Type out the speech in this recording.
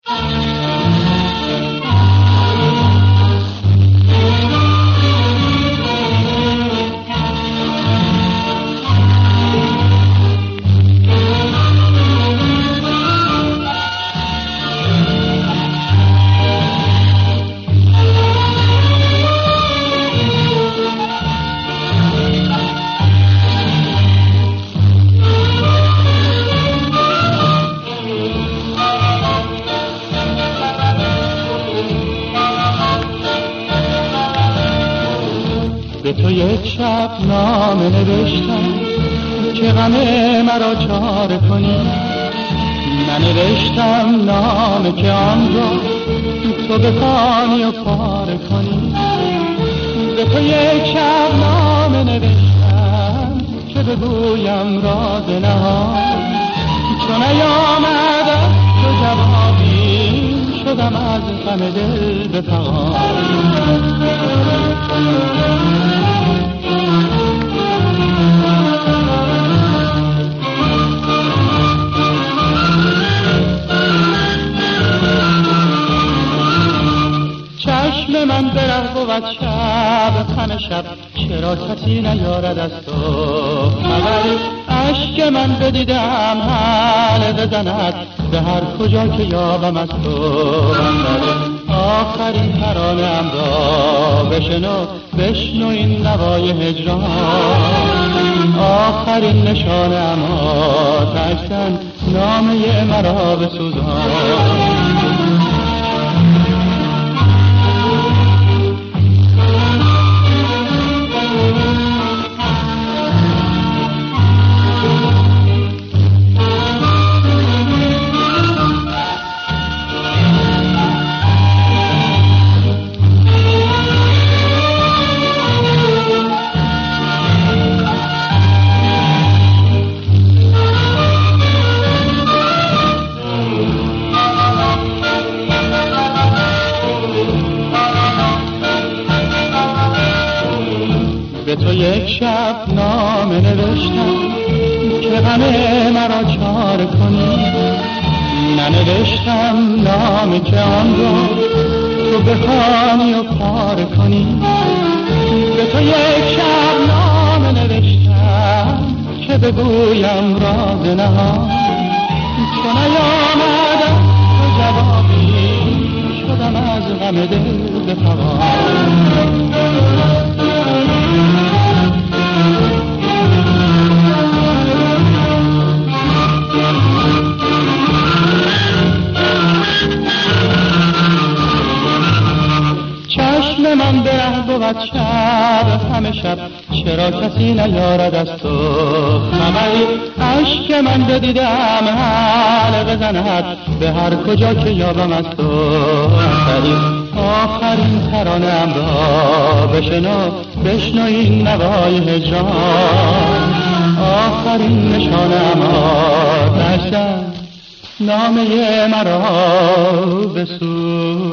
به تو یک شب نامه نوشتم که غم مرا چاره کنی، ننوشتم نامه که آن را تو بخوانی و پاره کنی. به تو یک شب نامه نوشتم که بگویم راز نهان، چون نیامد تو جوابی شدم از غم دل به فغان. چشم من برق بود شب همه شب، چرا کسی نیارد از تو خبری؟ اشک من بدیدم حل بزند به هر کجا که یابم از تو. آخرین ترانه‌ام را بشنو این نوای هجران، آخرین نشانه‌ام آتش زن نامه مرا بسوزان. به تو یک شب نامه نوشتم که غم مرا چاره کنی، ننوشتم نامه که آن را تو بخوانی و پاره کنی. به تو یک شب نامه نوشتم که بگویم راز نهان، چون نیامد تو جوابی شدم از غم دل به فغان. چشم من به ره بود شب همه شب، چرا کسی نیارد از تو خبری؟ اشک من بدیدم حل بزند به هر کجا که یابم از تو اثری. آخرین ترانه‌ام را بشنو این نوای هجران، آخرین نشانه‌ام آتش زن نامه مرا بسوزان.